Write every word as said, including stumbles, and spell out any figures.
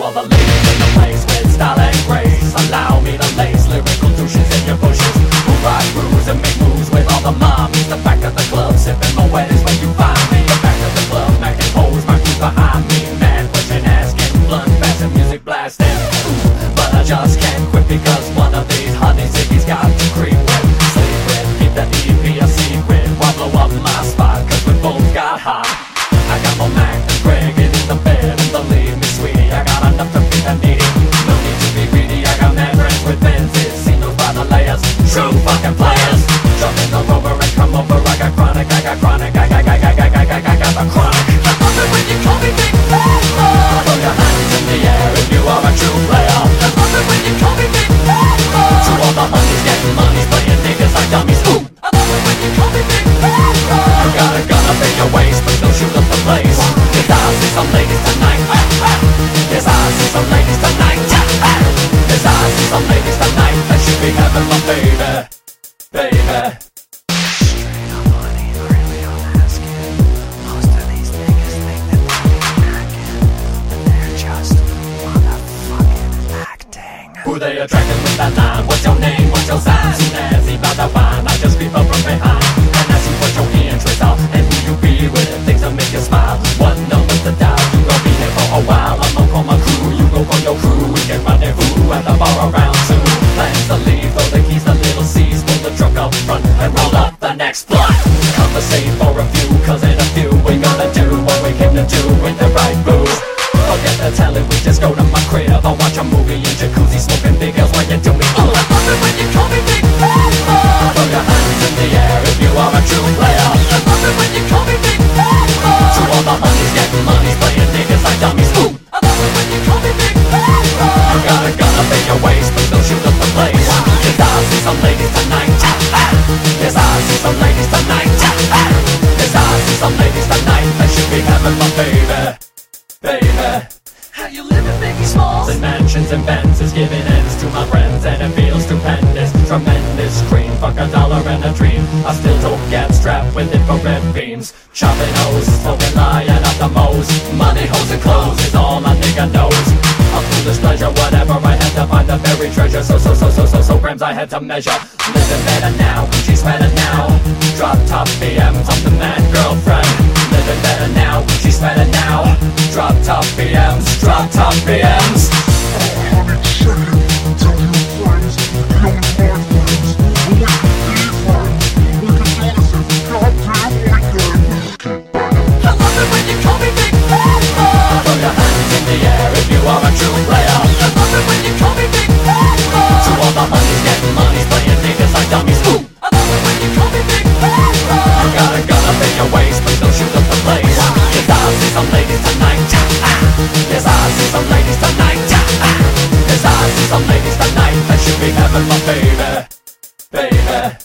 all the ladies in the place with style and grace, allow me to lace lyrical douches in your bushes, who ride grooves and make moves with all the mommies. The back of the club, sipping my wet is when you find me. The back of the club, macking holes, my crew behind me. Man, pushing ass, getting blunt, fast and music blasting. But I just can't quit because one of these honey ziggies got to creep with, sleep with, keep the E P a secret. Why blow up my spot, cause we both got hot. I got more Mac than Greg in the bed, and believe me sweetie, I got enough to feed the needy. No need to be greedy, I got mad friends with Benzes, seen those by the layers, true fucking players. Jump in the rover and come over, I got chronic, I got chronic, I got, I got, I got, I got, I got the chronic. I love it when you call me Big Papa. Throw your hands in the air if you are a true player. I love it when you call me Big Papa. To all the honeys getting money, playing niggas like dummies. Ooh. I love it when you call me Big Papa. You got a gun up in your waist, but don't shoot up the place. Cause I see some ladies tonight. Yes, I see some ladies tonight. Yes, I see some ladies tonight that should be having my baby, baby. Who they attracting with that line? What's your name? What's your sign? Soon as he bout to wine, I just creep up from behind and ask you what your interest are and who you be with. Things that make you smile. One number to dial. You gon' be here for a while. I'm gon' call my crew. You gon' call your crew. We can rendezvous at the bar around two. Plans to leave, throw the keys to little C's. Pull the truck up front and roll up the next block. Conversate for a few, cause in a few we gonna do what we came to do with the right booze. Forget the telly, we just go to my crib. I watch a movie in jacuzzi, smoking big L's while you do me. Ooh, I love it when you call me Big Papa. Throw your hands in the air if you are a true player. I love it when you call me Big Papa. To all the honeys getting money, playing niggas like dummies. Ooh, I love it when you call me Big Papa. You got a gun up in your waist, but don't shoot up the place. Cause I see some ladies tonight. Yes, I see some ladies tonight. Yes, I see some ladies tonight that should be having my baby, baby. How you living, Biggie Smalls? In mansions and Benzes, giving ends to my friends, and it feels stupendous, tremendous. Cream, fuck a dollar and a dream. I still don't get strapped with infrared beams. Chopping O's, smoking lying up the Mo's. Money, hoes, and clothes is all my nigga knows. A foolish pleasure, whatever, I had to find the buried treasure. So, so, so, so, so, so grams I had to measure. Living better now, she's better now. Drop top B Ms, I'm the man, girlfriend. Living better now, she's better now. Drop top B Ms, drop top B Ms. I love it when you call me Big Papa. Throw your hands in the air if you are a true player. I love it when you call me Big Papa. To all the honeys getting money, playing niggas like dummies. Ooh, I love it when you call me Big Papa. You got a gun up in your waist, but don't shoot up the place. Cause I see some ladies tonight. Yes, I see some ladies tonight. Yes, I see some ladies tonight that should be having my baby, baby.